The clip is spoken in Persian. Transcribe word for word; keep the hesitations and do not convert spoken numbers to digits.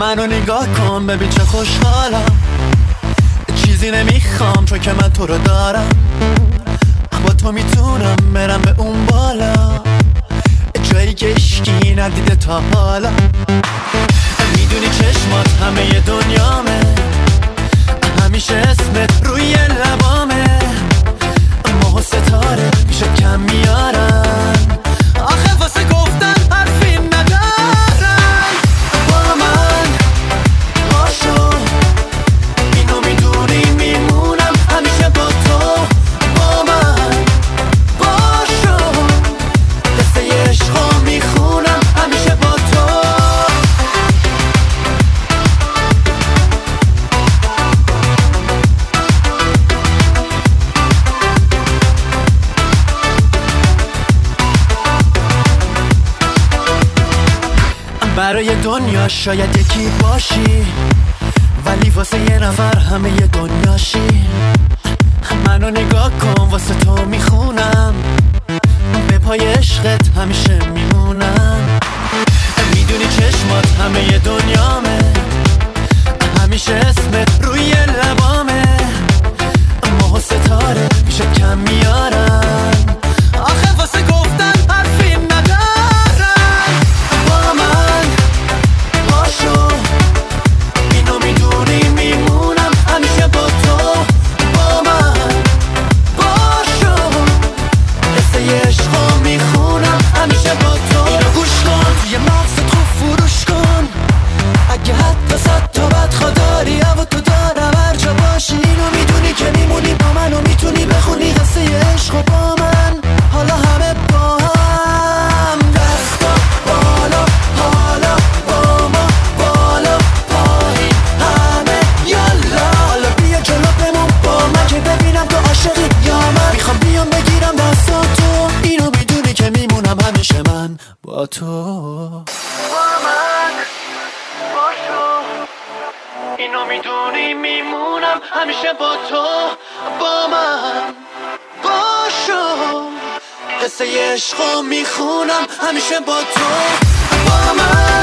منو نگاه کن ببین چه خوشحالم، چیزی نمیخوام چون که من تو رو دارم. با تو میتونم برم به اون بالا، جایی که اشکی ندیده تا حالا. میدونی چشمات همه دنیامه، همیشه اسمت روی لبامه. ماه و ستاره پیشت کم میارن، آخه واسه گفتن حرفی ندارن. با من باشو، اینو میدونی میمونم همیشه با تو. با من باشو، قصه عشقو میخونم همیشه با تو. برای دنیا شاید یکی باشی، ولی واسه یه نفر همه ی دنیاشی. منو نگاه کن واسه تو میخونم، به پای عشقت همیشه میمونم. میدونی چشمات همه ی دنیامه، همیشه اسمت روی لبامه. ماه و ستاره پیشت کم میارن، آخه واسه گفتن حرفی ندارن. با من باشو، اینو میدونی میمونم همیشه با تو. با من باشو، قصه عشقو میخونم همیشه با تو. اینو گوش کن، توی مغزت خوب فروش کن، اگه حتی صد تا بدخوا داری و تو دارم هر جا باشی. اینو میدونی که میمونی با من و میتونی بخونی قصه عشقو با من. حالا همه با هم دستا بالا، حالا با ما بالا پایین همه یالا. حالا بیا جلو بمون با من که ببینم تو عاشقی یا من. میخوام بیام بگیرم دستاتو، اینو میدونی که میمونم همیشه من با تو. با من باشو، اینو میدونی میمونم همیشه با تو. با من باشو، قصه عشقو میخونم همیشه با تو. با من